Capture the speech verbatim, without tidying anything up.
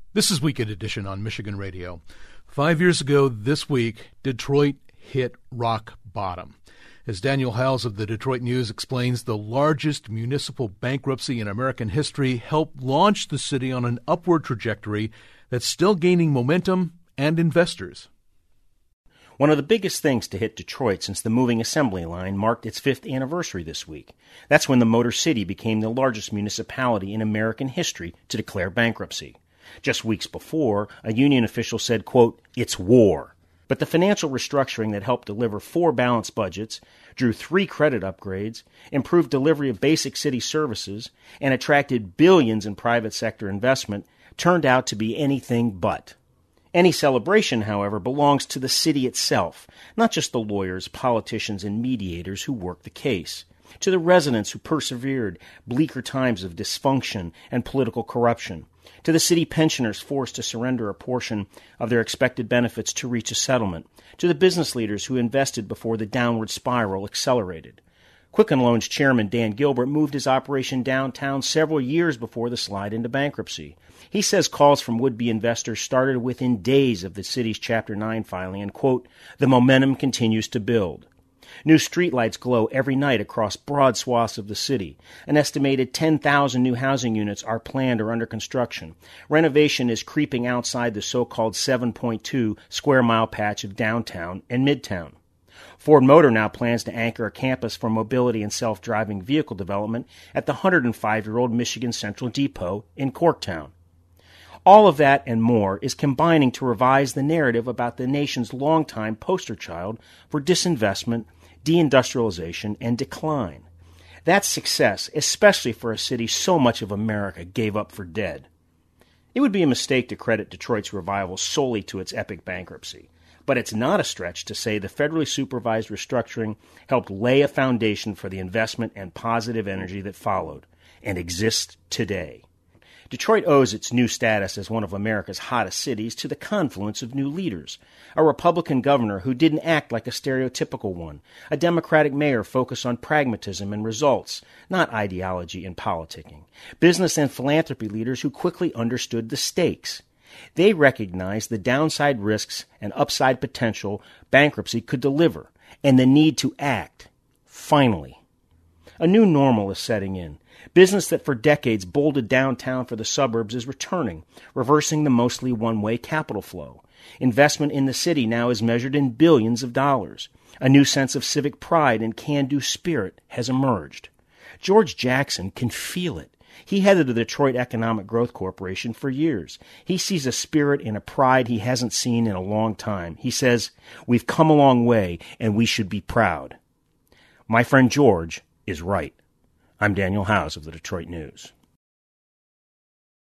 This is Weekend Edition on Michigan Radio. Five years ago this week, Detroit hit rock bottom. As Daniel Howes of the Detroit News explains, the largest municipal bankruptcy in American history helped launch the city on an upward trajectory that's still gaining momentum and investors. One of the biggest things to hit Detroit since the moving assembly line marked its fifth anniversary this week. That's when the Motor City became the largest municipality in American history to declare bankruptcy. Just weeks before, a union official said, quote, "It's war." But the financial restructuring that helped deliver four balanced budgets, drew three credit upgrades, improved delivery of basic city services, and attracted billions in private sector investment turned out to be anything but. Any celebration, however, belongs to the city itself, not just the lawyers, politicians, and mediators who worked the case. To the residents who persevered bleaker times of dysfunction and political corruption. To the city pensioners forced to surrender a portion of their expected benefits to reach a settlement. To the business leaders who invested before the downward spiral accelerated. Quicken Loans chairman Dan Gilbert moved his operation downtown several years before the slide into bankruptcy. He says calls from would-be investors started within days of the city's Chapter nine filing and, quote, "The momentum continues to build." New streetlights glow every night across broad swaths of the city. An estimated ten thousand new housing units are planned or under construction. Renovation is creeping outside the so-called seven point two square mile patch of downtown and midtown. Ford Motor now plans to anchor a campus for mobility and self-driving vehicle development at the one hundred five-year-old Michigan Central Depot in Corktown. All of that and more is combining to revise the narrative about the nation's longtime poster child for disinvestment, deindustrialization, and decline. That's success, especially for a city so much of America gave up for dead. It would be a mistake to credit Detroit's revival solely to its epic bankruptcy, but it's not a stretch to say the federally supervised restructuring helped lay a foundation for the investment and positive energy that followed, and exists today. Detroit owes its new status as one of America's hottest cities to the confluence of new leaders. A Republican governor who didn't act like a stereotypical one. A Democratic mayor focused on pragmatism and results, not ideology and politicking. Business and philanthropy leaders who quickly understood the stakes. They recognized the downside risks and upside potential bankruptcy could deliver, and the need to act. Finally. A new normal is setting in. Business that for decades bolted downtown for the suburbs is returning, reversing the mostly one-way capital flow. Investment in the city now is measured in billions of dollars. A new sense of civic pride and can-do spirit has emerged. George Jackson can feel it. He headed the Detroit Economic Growth Corporation for years. He sees a spirit and a pride he hasn't seen in a long time. He says, "We've come a long way, and we should be proud." My friend George is right. I'm Daniel Howes of the Detroit News.